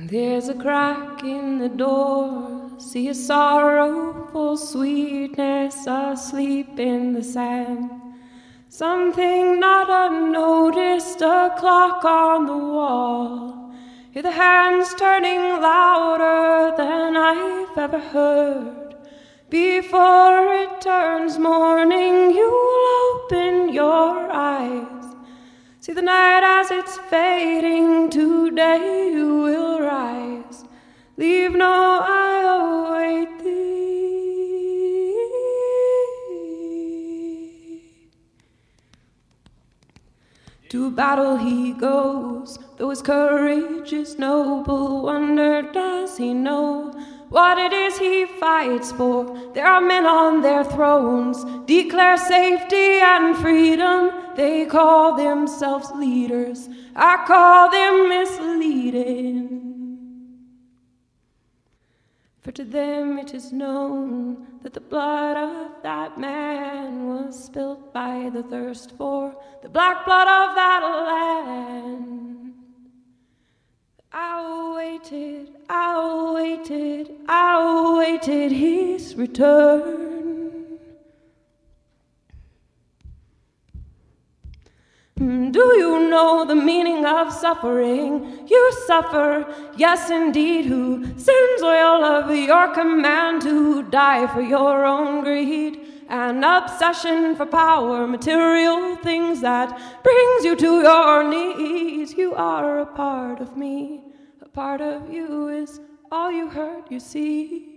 There's a crack in the door, see a sorrowful sweetness asleep in the sand. Something not unnoticed, a clock on the wall. Hear the hands turning louder than I've ever heard. Before it turns morning, you'll open your eyes. See the night as it's fading, today you will rise. Leave no eye, await thee. To battle he goes, though his courage is noble. Wonder does he know what it is he fights for? There are men on their thrones, declare safety and freedom. They call themselves leaders, I call them misleading. For to them it is known that the blood of that man was spilt by the thirst for the black blood of that land. I awaited his return. Do you know the meaning of suffering? You suffer, yes indeed. Who sends oil of your command to die for your own greed? An obsession for power, material things that brings you to your knees. You are a part of me, a part of you is all you heard, you see.